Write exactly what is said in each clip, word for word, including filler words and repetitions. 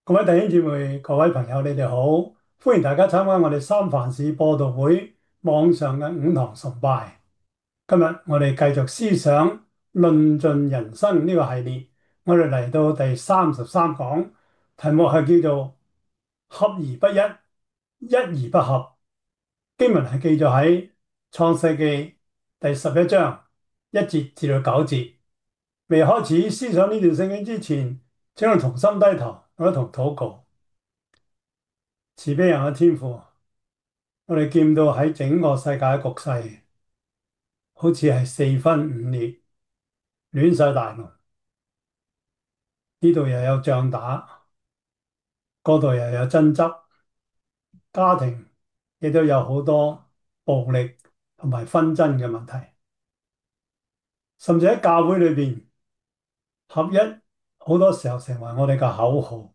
各位弟兄姊妹、各位朋友，你哋好！歡迎大家參加我哋三藩市播道會網上嘅五堂崇拜。今日我哋繼續思想論盡人生呢個系列，我哋嚟到第三十三講，題目係叫做合而不一，一而不合。經文係記載喺創世記第十一章一節至到九節。未開始思想呢段聖經之前，請我同心低頭，我一同禱告。慈悲人嘅天父，我哋見到喺整個世界嘅局勢，好似係四分五裂，亂晒大龍。呢度又有仗打，嗰度又有爭執，家庭亦都有好多暴力同埋紛爭嘅問題，甚至喺教會裏邊，合一好多時候成為我哋嘅口號。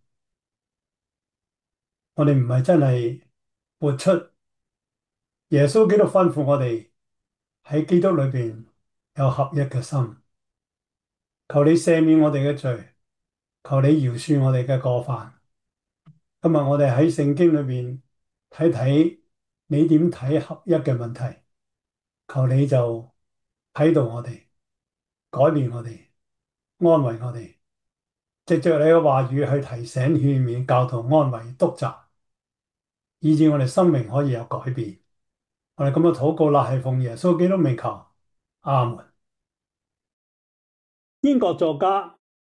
我哋唔係真係活出耶穌基督吩咐我哋喺基督裏邊有合一嘅心。求你赦免我哋嘅罪，求你饒恕我哋嘅過犯。今日我哋喺聖經裏邊睇睇你點睇合一嘅問題，求你就睇到我哋，改變我哋，安慰我哋，藉着你嘅話語去提醒、勸勉、教導、安慰、督責，以致我哋生命可以有改變。我哋咁樣禱告啦，係奉耶穌基督名求，阿門。英國作家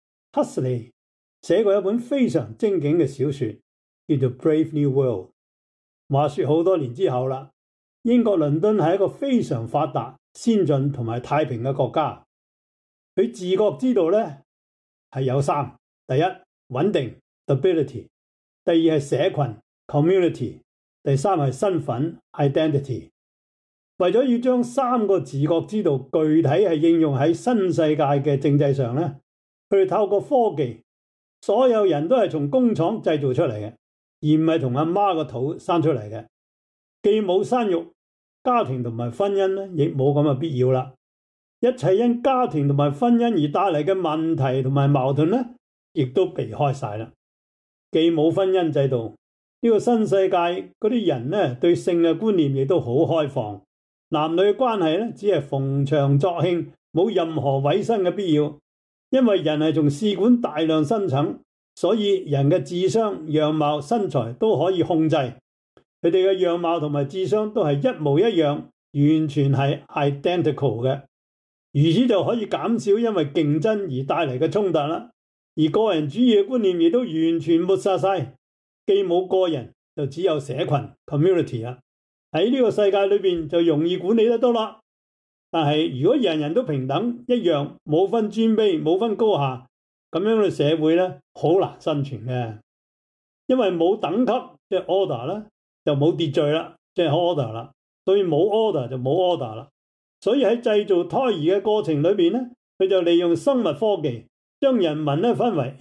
Huxley 寫過一本非常精警嘅小說，叫做《Brave New World》。話說好多年之後啦，英國倫敦係一個非常發達、先進同埋太平嘅國家。佢自覺知道咧係有三：第一，穩定 （stability）；第二係社群 （community）；第三係身份 （identity）。為咗要將三個自覺知道具體係應用喺新世界嘅政制上咧，佢哋透過科技，所有人都係從工廠製造出嚟嘅，而唔係同阿媽個肚生出嚟嘅。既冇生育，家庭同埋婚姻咧，亦冇咁嘅必要啦。一切因家庭同埋婚姻而帶嚟嘅問題同埋矛盾咧，亦都避開晒啦。既冇婚姻制度，呢個新世界嗰啲人咧，對性嘅觀念亦都好開放。男女嘅關係咧，只係逢場作興，冇任何委身嘅必要。因為人係從試管大量生產，所以人嘅智商、樣貌、身材都可以控制。佢哋嘅樣貌同埋智商都係一模一樣，完全係 identical 嘅。如此就可以減少因為競爭而帶嚟嘅衝突啦。而個人主義嘅觀念亦都完全抹殺晒，既冇個人，就只有社群 community 啦。喺呢個世界裏邊就容易管理得多啦。但係如果人人都平等一樣，冇分尊卑，冇分高下，咁樣嘅社會咧，好難生存嘅。因為冇等級，即係 order 啦，就冇秩序啦，即係 order 啦。所以冇 order 就冇 order 啦。所以喺製造胎兒嘅過程裏邊咧，佢就利用生物科技，將人民咧分為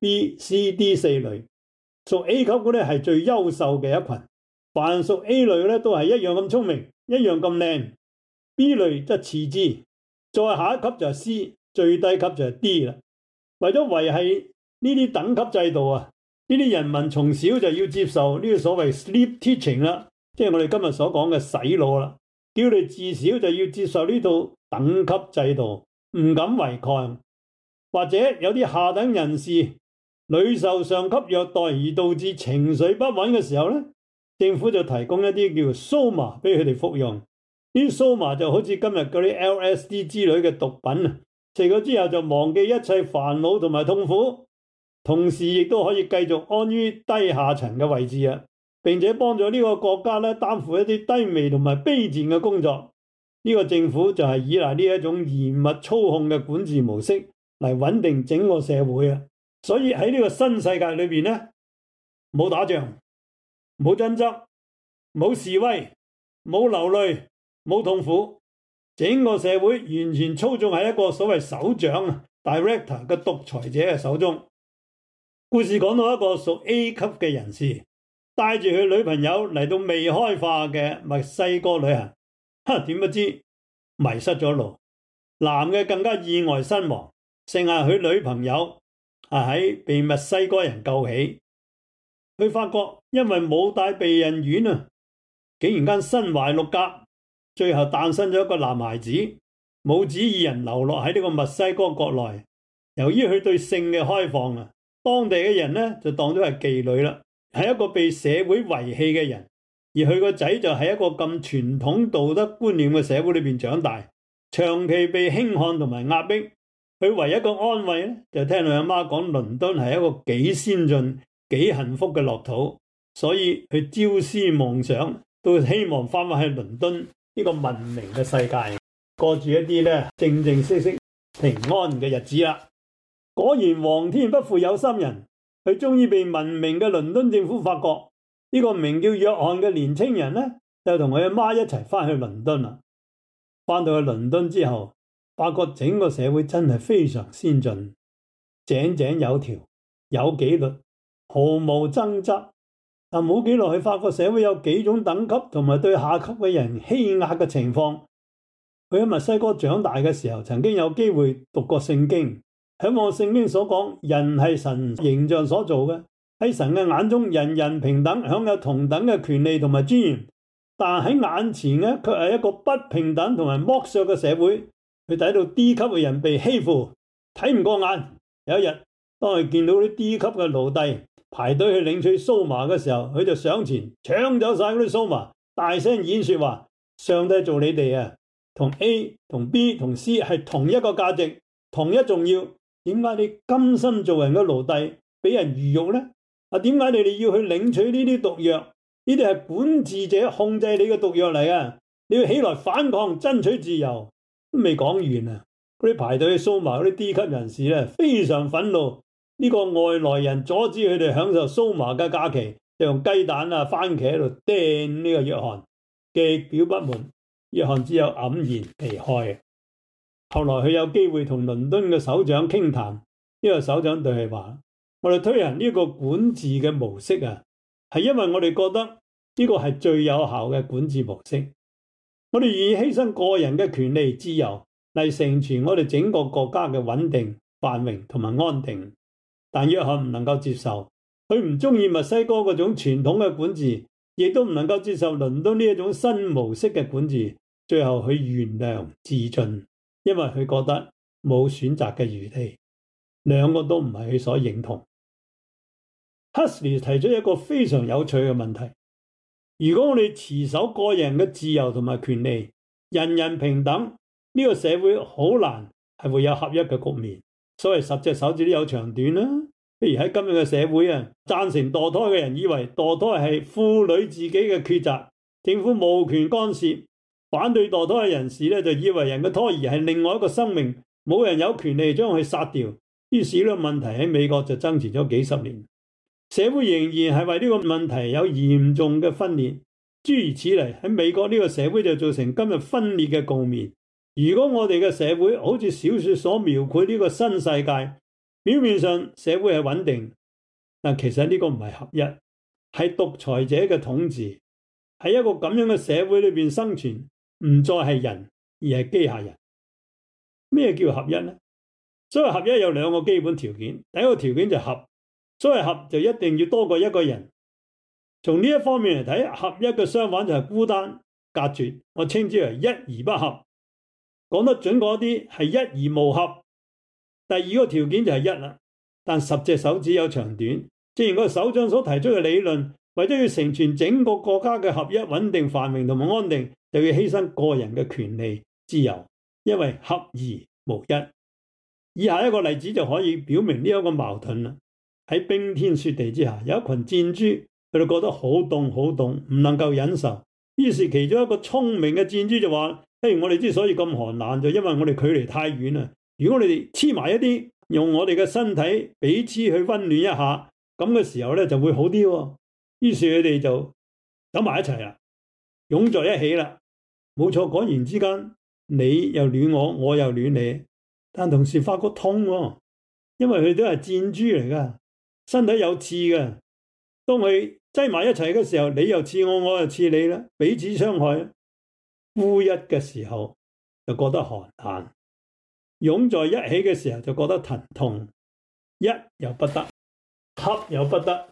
A、B、C、D 四類。屬 A 級嗰啲係最優秀嘅一群。凡屬 A 類咧都係一樣咁聰明，一樣咁靚。B 類則次之，再下一級就係 C， 最低級就係 D 啦。為咗維繫呢啲等級制度啊，呢啲人民從小就要接受呢個所謂 sleep teaching 啦，即係我哋今日所講嘅洗腦啦。叫你自小就要接受呢套等級制度，唔敢違抗。或者有啲下等人士屢受上級虐待而導致情緒不穩嘅時候咧，政府就提供一啲叫 Soma 俾佢哋服用。呢啲 Soma 就好似今日嗰啲 L S D 之類嘅毒品啊，食咗之後就忘記一切煩惱同埋痛苦，同時亦都可以繼續安於低下層嘅位置啊，並且幫助呢個國家咧擔負一啲低微同埋卑賤嘅工作。呢個政府就係依賴呢一種嚴密操控嘅管治模式嚟穩定整個社會啊。所以喺呢個新世界裏邊咧，冇打仗，冇爭執，冇示威，冇流淚，冇痛苦，整個社會完全操縱喺一個所謂首長 director 嘅獨裁者嘅手中。故事講到一個屬 A 級嘅人士帶住佢女朋友嚟到未開化嘅墨西哥旅行，哈，點不知迷失咗路，男嘅更加意外身亡，剩下佢女朋友啊喺被墨西哥人救起， 佢發覺因為冇帶避孕丸啊，竟然間身懷六甲，最後誕生咗一個男孩子。母子二人流落喺呢個墨西哥國內。由於佢對性嘅開放啊，當地嘅人呢就當咗係妓女啦，係一個被社會遺棄嘅人。而佢個仔就喺一個咁傳統道德觀念嘅社會裏邊長大，長期被輕看同埋壓迫。佢唯一一個安慰咧，就聽佢阿媽講倫敦係一個幾先進、幾幸福嘅樂土，所以佢朝思夢想，都希望翻返去倫敦呢個文明嘅世界，過住一啲咧正正式式平安嘅日子啦。果然皇天不負有心人，佢終於被文明嘅倫敦政府發覺，呢個名叫約翰嘅年青人咧，就同佢阿媽一齊翻去倫敦啦。翻到去倫敦之後，發覺整個社會真係非常先進，井井有條，有紀律，毫無爭執。但冇幾耐，佢發覺社會有幾種等級同埋對下級嘅人欺壓嘅情況。佢喺墨西哥長大嘅時候，曾經有機會讀過聖經，向往聖經所講，人係神形象所做嘅，喺神嘅眼中，人人平等，享有同等嘅權利同埋尊嚴。但喺眼前呢，卻係一個不平等同埋剝削嘅社會。佢睇到 D 級嘅人被欺負，睇唔過眼。有一日，當佢見到啲 D 級嘅奴隸排隊去領取蘇麻嘅時候，佢就上前搶走晒嗰啲蘇麻，大聲演說話：上帝做你哋啊，同 A 同 B 同 C 係同一個價值，同一重要。點解你甘心做人嘅奴隸，俾人魚肉呢？啊，點解你哋要去領取呢啲毒藥？呢啲係管治者控制你嘅毒藥嚟啊！你要起來反抗，爭取自由。都未講完啊！嗰啲排隊去蘇麻嗰啲 D 級人士咧，非常憤怒。呢個外來人阻止佢哋享受蘇麻嘅假期，就用雞蛋啊、番茄喺度掟呢個約翰，極表不滿。約翰只有黯然離開。後來佢有機會同倫敦嘅首長傾談，呢個首長對佢話：我哋推行呢個管治嘅模式啊，係因為我哋覺得呢個係最有效嘅管治模式。我哋願意犧牲個人嘅權利自由嚟成全我哋整個國家嘅穩定、繁榮同埋安定。但約翰唔能夠接受，佢唔中意墨西哥嗰種傳統嘅管治，亦都唔能夠接受倫敦呢一種新模式嘅管治。最後佢懸梁自盡，因為佢覺得冇選擇嘅餘地，兩個都唔係佢所認同。Huxley 提出一個非常有趣嘅問題。如果我哋持守個人嘅自由同埋權利，人人平等，呢個社會好難係會有合一嘅局面。所謂十隻手指都有長短啦。譬如喺今日嘅社會啊，贊成墮胎嘅人以為墮胎係婦女自己嘅抉擇，政府無權干涉；反對墮胎嘅人士咧就以為人嘅胎兒係另外一個生命，冇人有權利將佢殺掉。於是呢個問題喺美國就爭持咗幾十年。社會仍然係為呢個問題有嚴重嘅分裂，諸如此類。喺美國呢個社會就造成今日分裂嘅局面。如果我哋嘅社會好似小說所描繪呢個新世界，表面上社會係穩定，但其實呢個唔係合一，係獨裁者嘅統治。喺一個咁樣嘅社會裏邊生存，唔再係人，而係機械人。咩叫合一呢？所謂合一有兩個基本條件，第一個條件就係合。所謂合就一定要多過一個人。從呢一方面嚟睇，合一嘅相反就係孤單隔絕，我稱之為一而不合。講得準確啲係一而無合。第二個條件就係一啦，但十隻手指有長短。正如個首長所提出嘅理論，為咗要成全整個國家嘅合一、穩定、繁榮同埋安定，就要犧牲個人嘅權利、自由，因為合而無一。以下一個例子就可以表明呢一個矛盾啦。喺冰天雪地之下，有一群箭豬，佢哋覺得好凍好凍，唔能夠忍受。於是其中一個聰明嘅箭豬就話：譬如我哋之所以咁寒冷，就因為我哋距離太遠啦。如果你哋黐埋一啲，用我哋嘅身體彼此去溫暖一下，咁嘅時候咧就會好啲喎。於是佢哋就走埋一齊啦，擁在一起啦。冇錯，果然之間，你又暖我，我又暖你，但同時發覺痛喎，因為佢都係箭豬嚟噶。身體有刺嘅，當佢擠埋一齊嘅時候，你又刺我，我又刺你啦，彼此傷害。孤一嘅時候就覺得寒冷，擁在一起嘅時候就覺得疼痛。一又不得，合又不得，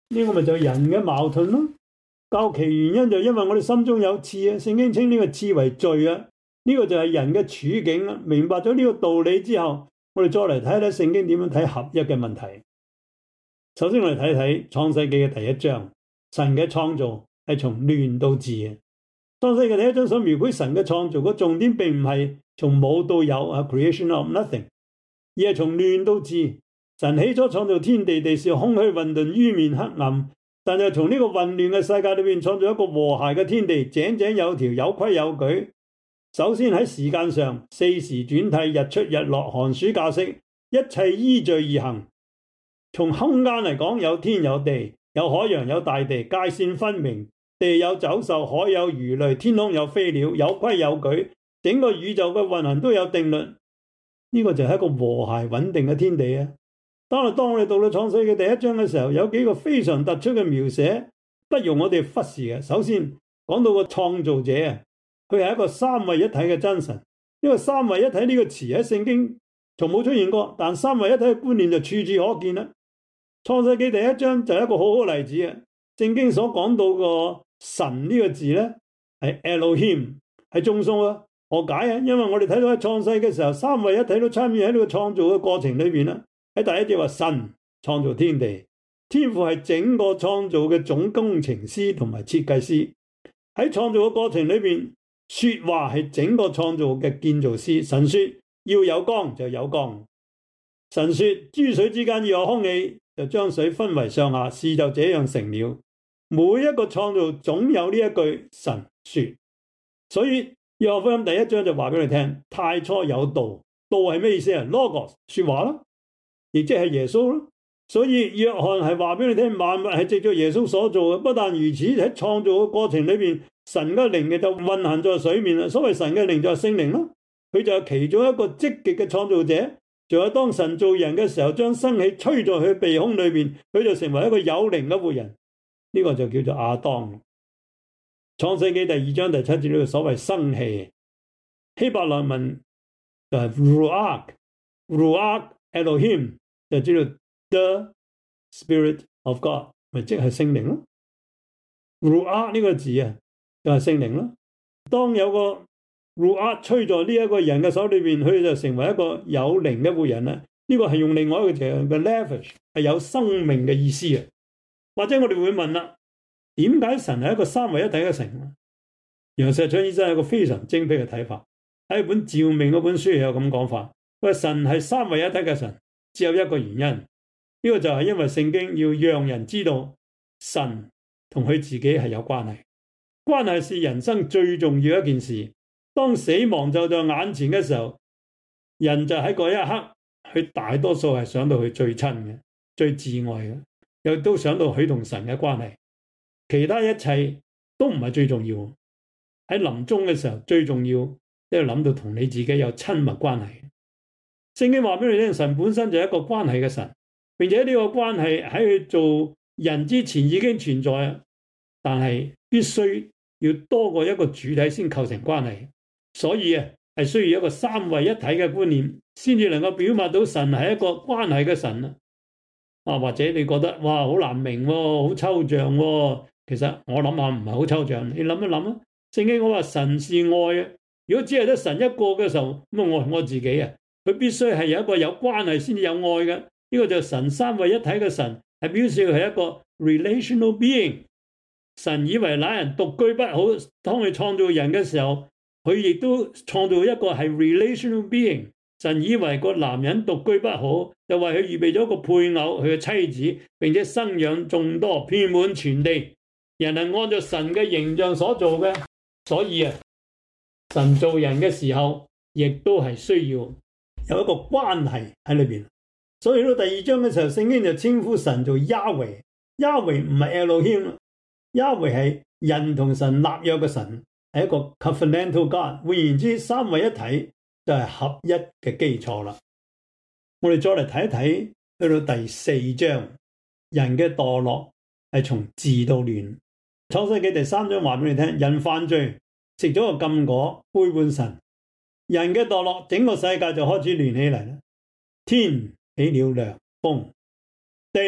呢個咪就係人嘅矛盾咯。究其原因就因為我哋心中有刺啊，聖經稱呢個刺為罪啊。呢個就係人嘅處境啦。明白咗呢個道理之後，我哋再嚟睇睇聖經點樣睇合一嘅問題。首先我哋睇睇創世記嘅第一章，神嘅創造係從亂到治嘅。創世記第一章所描繪神嘅創造，個重點並唔係從冇到有啊 ，creation of nothing， 而係從亂到治。神起初創造天地，地是空虛混沌、淵面黑暗，但係從呢個混亂嘅世界裏面創造一個和諧嘅天地，井井有條，有規有矩。首先喺時間上，四時轉替，日出日落，寒暑假息，一切依序而行。從空間嚟講，有天有地，有海洋有大地，界線分明，地有走獸，海有魚類，天空有飛鳥，有規有矩，整個宇宙嘅運行都有定律。呢、這個就係一個和諧穩定嘅天地啊！當我當我哋到咗創世記第一章嘅時候，有幾個非常突出嘅描寫，不容我哋忽視嘅。首先講到個創造者啊，佢係一個三位一體嘅真神。呢個三位一體呢個詞喺聖經從冇出現過，但三位一體嘅觀念就處處可見啦。創世記第一章就係一個好好例子啊！聖經所講到個神呢個字咧，係 Elohim， 係眾數啊。何解啊？因為我哋睇到喺創世嘅時候，三位一體都參與喺呢個創造嘅過程裏邊啦。喺第一節話神創造天地，天父係整個創造嘅總工程師同埋設計師。喺創造嘅過程裏邊，說話係整個創造嘅建造師。神說要有光就有光，神說諸水之間要有空氣，就將水分為上下，事就這樣成了。每一個創造總有呢一句神說，所以約翰福音第一章就話俾你聽，太初有道，道係咩意思啊？ Logos 說話啦，亦即係耶穌咯。所以約翰係話俾你聽，萬物係藉着耶穌所做嘅。不但如此，喺創造嘅過程裏邊，神嘅靈嘅就運行在水面啦。所謂神嘅靈就係聖靈咯，佢就係其中一個積極嘅創造者。仲有當神造人嘅時候，將生氣吹在佢鼻孔裏邊，佢就成為一個有靈嘅活人。呢、這個就叫做亞當。創世紀第二章第七節呢個所謂生氣，希伯來文就係 Ruach，Ruach Elohim 就知道 The Spirit of God， 咪即係聖靈咯。Ruach 呢個字啊，就係聖靈咯。當有個 Ruach 吹在呢一個人嘅手裏邊，佢就成為一個有靈嘅活人啦。呢、這個係用另外一個字嘅 Nephesh， 係有生命嘅意思啊。或者我哋會問啦，點解神係一個三位一體嘅神？楊石昌醫生有一個非常精闢嘅睇法，喺本召命嗰本書有咁講法，佢話神係三位一體嘅神，只有一個原因，呢、這個就係因為聖經要讓人知道神同佢自己係有關係，關係是人生最重要一件事。當死亡就在眼前嘅時候，人就喺嗰一刻，佢大多數係想到佢最親嘅、最摯愛嘅，又都想到佢同神嘅關係，其他一切都唔係最重要。喺臨終嘅時候，最重要都要諗到同你自己有親密關係。聖經話俾你聽，神本身就係一個關係嘅神，並且呢個關係喺佢做人之前已經存在，但係必須要多過一個主體先構成關係。所以啊，係需要一個三位一體嘅觀念，先至能夠表達到神係一個關係嘅神啊。啊，或者你覺得哇好難明喎，好抽象喎。其實我諗下唔係好抽象，你諗一諗啊。聖經我話神是愛啊，如果只係得神一個嘅時候，咁我我自己啊，佢必須係有一個有關係先至有愛嘅。呢、這個就係神三位一體嘅神，係表示佢係一個 relational being。神以為那人獨居不好，當佢創造人嘅時候，佢亦都創造一個係 relational being。神以為個男人獨居不好，就為佢預備咗一個配偶，佢嘅妻子，並且生養眾多，遍滿全地。人係按照神嘅形象所做嘅，所以啊，神造人嘅時候，亦都係需要有一個關係喺裏邊。所以到第二章嘅時候，聖經就稱呼神做亞維，亞維唔係 Elohim， 亞維係人同神立約嘅神，係一個 covenantal God。換言之，三位一體就係合一嘅基礎啦。我哋再嚟睇一睇，去到第四章，人嘅墮落係從治到亂。創世記第三章話俾你聽，人犯罪，食咗個禁果，背叛神，人嘅墮落，整個世界就開始亂起嚟啦。天起了涼風，地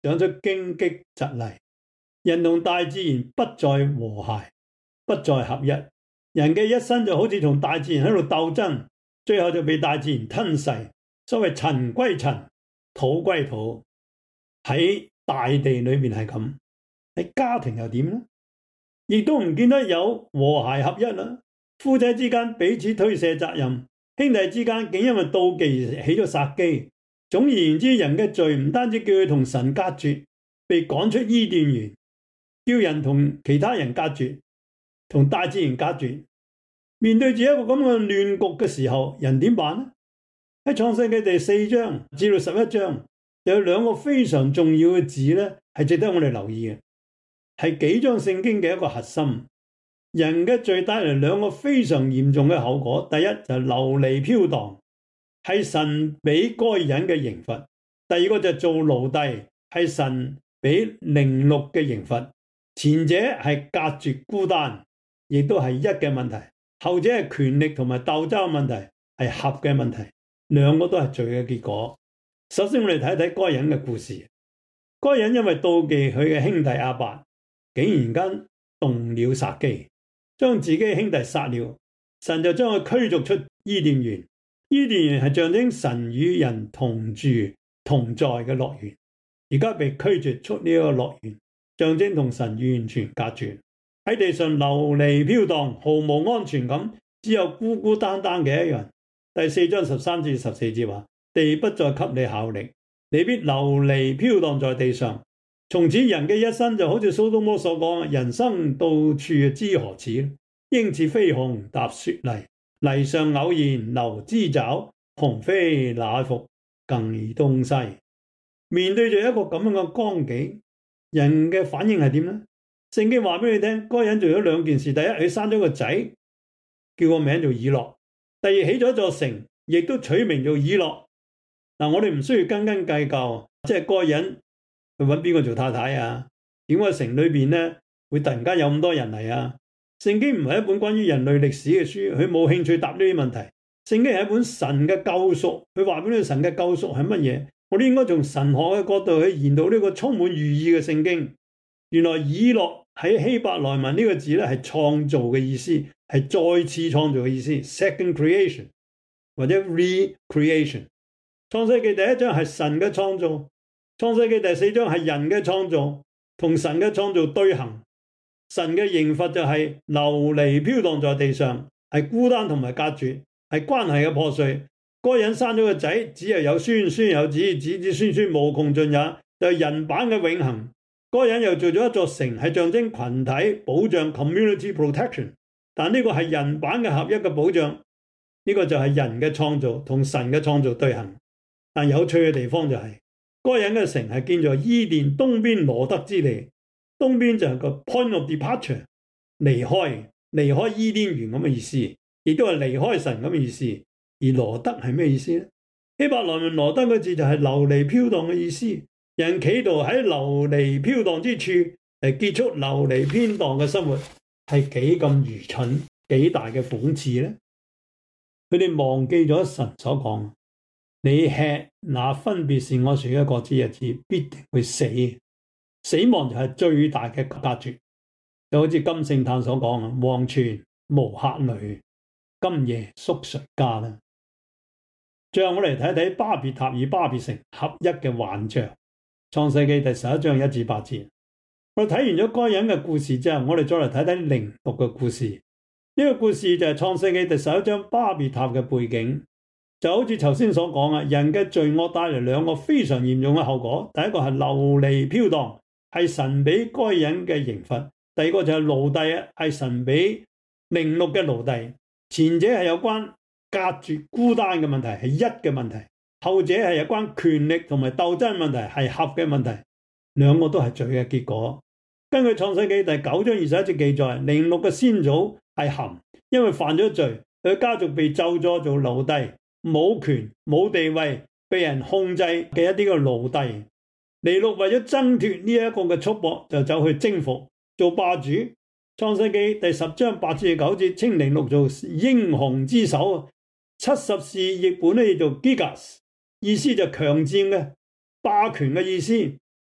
長出荊棘蒺藜。人同大自然不再和諧，不再合一。人嘅一生就好似同大自然喺度鬥爭，最後就被大自然吞噬。所謂塵歸塵，土歸土。喺大地裏面係咁，喺家庭又點呢？亦都唔見得有和諧合一啦。夫妻之間彼此推卸責任，兄弟之間竟因為妒忌而起咗殺機。總而言之，人嘅罪唔單止叫佢同神隔絕，被趕出伊甸園，叫人同其他人隔絕，同大自然隔絕。面對住一個咁嘅亂局嘅時候，人點辦呢？喺創世記第四章至到十一章，有兩個非常重要嘅字咧，係值得我哋留意嘅，係幾章聖經嘅一個核心。人嘅罪帶嚟兩個非常嚴重嘅後果。第一就係流離飄蕩，係神俾該隱嘅刑罰；第二個就係做奴隸，係神俾凌辱嘅刑罰。前者係隔絕孤單，亦都係一嘅問題；後者係權力同埋鬥爭問題，係合嘅問題。兩個都係罪嘅結果。首先我哋睇睇該隱嘅故事。該隱因為妒忌佢嘅兄弟亞伯，竟然間動了殺機，將自己嘅兄弟殺了。神就將佢驅逐出伊甸園。伊甸園係象徵神與人同住同在嘅樂園，而家被驅逐出呢個樂園，象徵同神完全隔絕，喺地上流離飄蕩，毫無安全感，只有孤孤單單嘅一人。第四章十三至十四節話：地不再給你效力，你必流離飄蕩在地上。從此人嘅一生就好似蘇東坡所講，人生到處知何似，鷹似飛鴻踏雪泥，泥上偶然留枝爪，鴻飛那復更異東西。面對住一個咁樣嘅光景，人嘅反應係點呢？聖經話俾你聽，該隱做咗兩件事。第一，佢生咗個仔，叫個名做以諾；第二，起咗一座城，亦都取名做以諾。嗱，我哋唔需要斤斤計較，即係該隱去揾邊個做太太啊？點解城裏邊咧會突然間有咁多人嚟啊？聖經唔係一本關於人類歷史嘅書，佢冇興趣答呢啲問題。聖經係一本神嘅救贖，佢話俾你神嘅救贖係乜嘢？我哋應該從神學嘅角度去研讀呢個充滿寓意嘅聖經。原來以諾喺希伯來文呢個字咧係創造嘅意思，係再次創造嘅意思 ，second creation 或者 recreation。創世記第一章係神嘅創造，創世記第四章係人嘅創造，同神嘅創造對行。神嘅刑罰就係流離飄蕩在地上，係孤單同埋隔絕，係關係嘅破碎。該隱生咗個仔，子又有孫，孫有子，子子孫孫無窮盡也，就係人版嘅永恆。該隱又做咗一座城，係象徵群體保障 community protection， 但呢個係人版嘅合一嘅保障。呢個就係人嘅創造同神嘅創造對行。但有趣嘅地方就係、是，該隱嘅城係建在伊甸東邊羅得之地，東邊就係個 point of departure， 離開離開伊甸園咁嘅意思，亦都係離開神咁嘅意思。而羅得係咩意思呢？希伯來文羅得個字就係流離飄蕩嘅意思。人企圖喺流離飄蕩之處嚟結束流離偏蕩嘅生活，係幾咁愚蠢，幾大嘅諷刺呢？佢哋忘記咗神所講，你吃那分別善惡樹嘅果子日子，必定會死。死亡就係最大嘅隔絕。就好似金聖嘆所講啊，黃泉無客旅，今夜宿誰家呢？最後我哋睇睇巴別塔與巴別城合一嘅幻象。創世記第十一章一至八節。我哋睇完咗該隱嘅故事之後，我哋再嚟睇睇寧錄嘅故事。呢、這個故事就係創世記第十一章巴別塔嘅背景。就好似頭先所講啊，人嘅罪惡帶嚟兩個非常嚴重嘅後果。第一個係流離飄蕩，係神俾該隱嘅刑罰；第二個就係奴隸啊，係神俾寧錄嘅奴隸。前者係有關隔絕孤單嘅問題，係一嘅問題；後者係有關權力同埋鬥爭問題，係合嘅問題。兩個都係罪嘅結果。根據創世記第九章二十一節記載，寧錄嘅先祖係含，因為犯咗罪，佢家族被咒詛做奴隸，冇權冇地位，被人控制嘅一啲嘅奴隸。尼祿為咗掙脫呢一個嘅束縛，就走去征服做霸主。創世記第十章八至九節稱尼祿做英雄之首。七十士譯本咧叫做 Gigas， 意思就強佔嘅霸權嘅意思。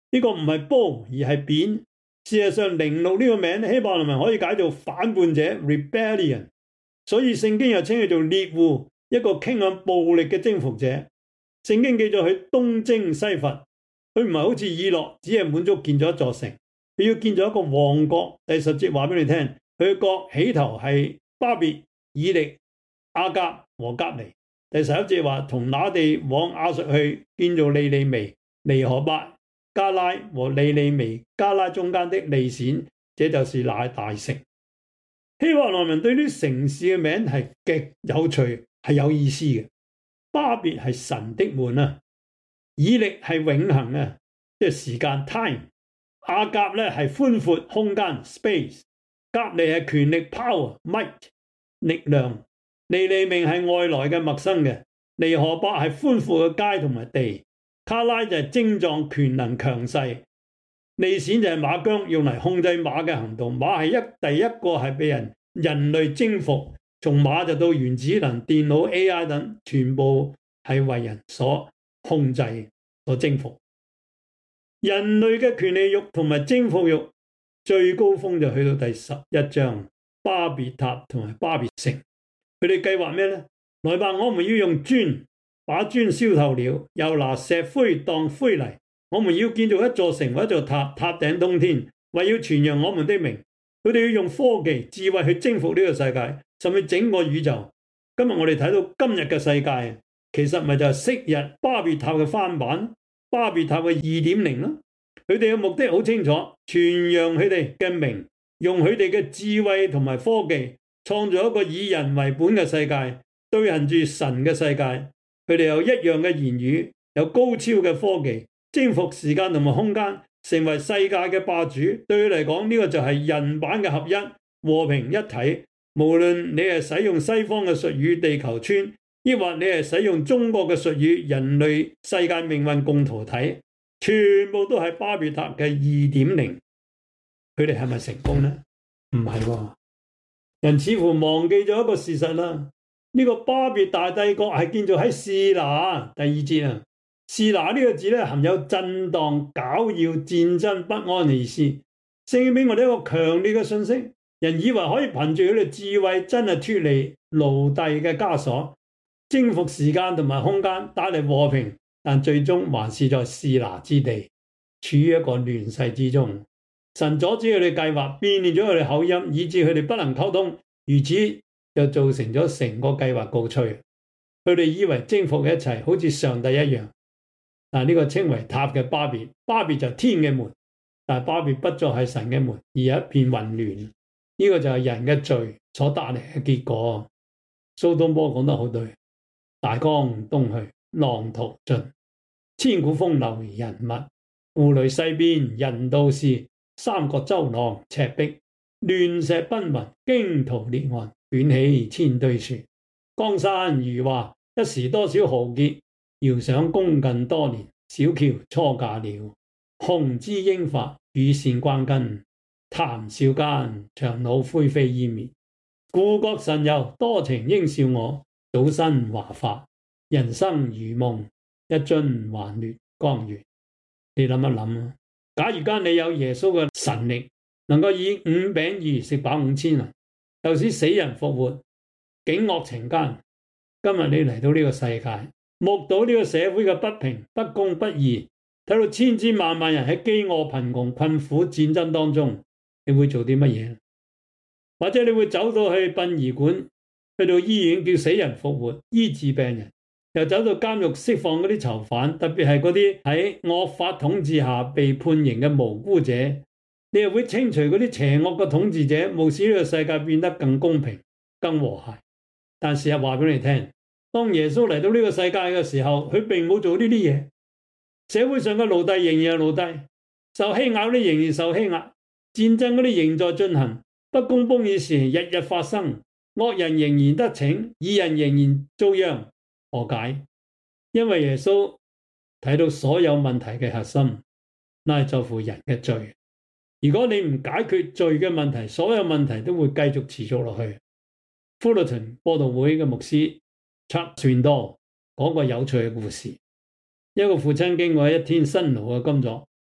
呢個唔係褒而係貶。事實上，寧錄呢個名希伯來文可以解做反叛者 （rebellion）， 所以聖經又稱佢做獵戶，一個傾向暴力嘅征服者。聖經記載佢東征西伐，佢唔係好似以諾，只係滿足建咗一座城，佢要建咗一個王國。第十節話俾你聽，佢嘅國起頭係巴別、以力、亞甲和甲尼。第十一節話從那地往亞述去，建造利利微、尼何伯、加拉和利利微、加拉中間的利閃，這就是那大城。希伯來文對啲城市嘅名係極有趣，係有意思嘅。巴別係神的門啊，以力係永恆啊，即係時間 time。亞甲咧係寬闊空間 space， 甲尼係權力 power might 力量，利利微係外來嘅陌生嘅，尼何伯係寬闊嘅街同埋地。卡拉就係精壯權能強勢，利閃就係馬韁，用嚟控制馬嘅行動。馬係一第一個係被人人類征服，從馬就到原子能、電腦、A I 等，全部係為人所控制、所征服。人類嘅權利欲同埋征服欲最高峰就去到第十一章，巴別塔同埋巴別城。佢哋計劃咩呢？來吧，我們要用磚。把磚燒透了，又拿石灰當灰泥。我們要建造一座城或一座塔，塔頂通天，為要傳揚我們的名。佢哋要用科技、智慧去征服呢個世界，甚至整個宇宙。今日我哋睇到今日嘅世界，其實咪就係昔日巴別塔嘅翻版，巴別塔嘅二點零咯。佢哋嘅目的好清楚，傳揚佢哋嘅名，用佢哋嘅智慧同埋科技，創造一個以人為本嘅世界，對行住神嘅世界。佢哋有一樣嘅言語，有高超嘅科技，征服時間同埋空間，成為世界嘅霸主。對佢嚟講，呢個就係人版嘅合一、和平一體。無論你係使用西方嘅術語地球村，抑或你係使用中國嘅術語人類世界命運共同體，全部都係巴別塔嘅二點零。佢哋係咪成功呢？唔係喎，人似乎忘記咗一個事實啦。呢個巴別大帝國係建造喺示拿，第二節啊，示拿呢個字咧含有震盪、攪擾、戰爭、不安嘅意思。聖經俾我哋一個強烈嘅信息，人以為可以憑住佢哋智慧真係脫離奴隸嘅枷鎖，征服時間同埋空間，帶嚟和平，但最終還是在示拿之地，處於一個亂世之中。神阻止佢哋計劃，變亂咗佢哋口音，以致佢哋不能溝通，如此就造成咗成個計劃告吹。佢哋以為征服嘅一切好似上帝一樣，但呢個稱為塔嘅巴別，巴別就天嘅門，但巴別不再係神嘅門，而係一片混亂。呢、這個就係人嘅罪所帶嚟嘅結果。蘇東坡講得好對，大江東去，浪淘盡，千古風流人物，戶壘西邊人道是，三角洲浪赤壁，亂石奔雲，驚濤裂岸，捲起千堆雪。江山如畫，一時多少豪傑，遙想功近多年，小喬初嫁了。紅枝英發，羽扇關根，談笑間，檣櫓灰飛煙滅。故國神遊，多情應笑我，早生華髮，人生如夢，一樽還酹江月。你諗一諗啊，假如間你有耶穌嘅神力，能夠以五餅二魚食飽五千人，又使死人復活，警惡懲奸。今日你嚟到呢個世界，目睹呢個社會嘅不平、不公、不義，睇到千千萬萬人喺飢餓、貧窮、困苦、戰爭當中，你會做啲乜嘢？或者你會走到去殯儀館，去到醫院叫死人復活，醫治病人，又走到監獄釋放嗰啲囚犯，特別係嗰啲喺惡法統治下被判刑嘅無辜者，你又會清除嗰啲邪惡嘅統治者，務使呢個世界變得更公平、更和諧。但事實話俾你聽，當耶穌嚟到呢個世界嘅時候，佢並冇做呢啲嘢。社會上嘅奴隸仍然係奴隸，受欺壓嗰啲仍然受欺壓，戰爭嗰啲仍在進行，不公不義事日日發生，惡人仍然得逞，義人仍然遭殃。何解？因為耶穌睇到所有問題嘅核心，乃係在乎人嘅罪。如果你唔解決罪嘅問題，所有問題都會繼續持續落去。Fullerton 播道會嘅牧師 Chuck Swindoll 講個有趣嘅故事。一個父親經過一天辛勞嘅工作，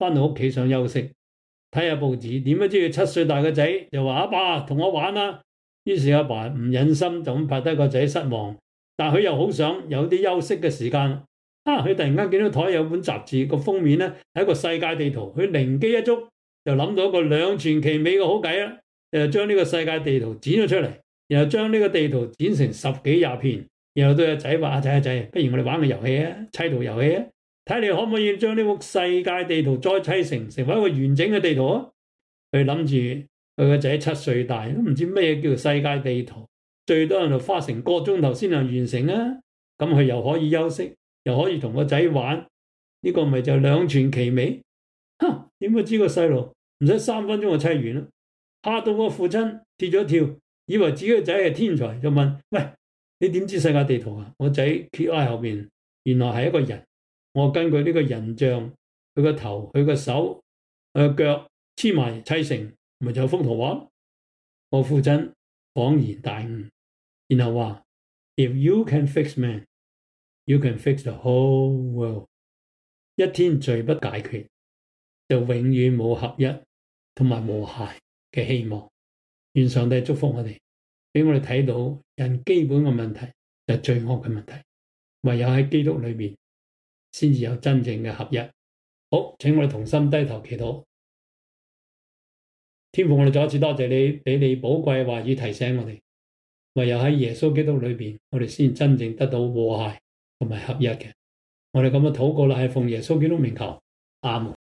返到屋企想休息，睇下報紙，點不知佢七歲大個仔就話：阿爸同我玩啦！於是阿爸唔忍心就咁拍低個仔失望，但佢又好想有啲休息嘅時間。啊！佢突然間見到台有本雜誌，個封面咧係一個世界地圖，佢靈機一觸，就諗到一個兩全其美嘅好計啦。誒，將呢個世界地圖剪咗出嚟，然後將呢個地圖剪成十幾廿片，然後對阿仔話：阿仔阿仔，不如我哋玩個遊戲啊，砌圖遊戲啊，睇你可唔可以將呢幅世界地圖再砌成成為一個完整嘅地圖啊？佢諗住佢個仔七歲大，都唔知咩叫做世界地圖，最多人就花成個鐘頭先能完成啊。咁佢又可以休息，又可以同個仔玩，呢個咪就兩全其美。嚇，點會知個細路唔使三分鐘就砌完啦？嚇到個父親跌咗一跳，以為自己個仔係天才，就問：喂，你點知世界地圖啊？我仔揭開後邊，原來係一個人。我根據呢個人像，佢個頭、佢個手、佢個腳黐埋砌成，咪就幅圖畫。我父親恍然大悟，然後話：If you can fix man, you can fix the whole world。一天罪不解決，就永遠冇合一同埋和諧嘅希望。願上帝祝福我哋，俾我哋睇到人基本嘅問題就係罪惡嘅問題，唯有喺基督裏面先至有真正嘅合一。好，請我哋同心低頭祈禱。天父，我哋再一次多謝你，俾你寶貴嘅話語提醒我哋，唯有喺耶穌基督裏邊，我哋先真正得到和諧同埋合一嘅。我哋咁樣禱告啦，係奉耶穌基督名求，阿門。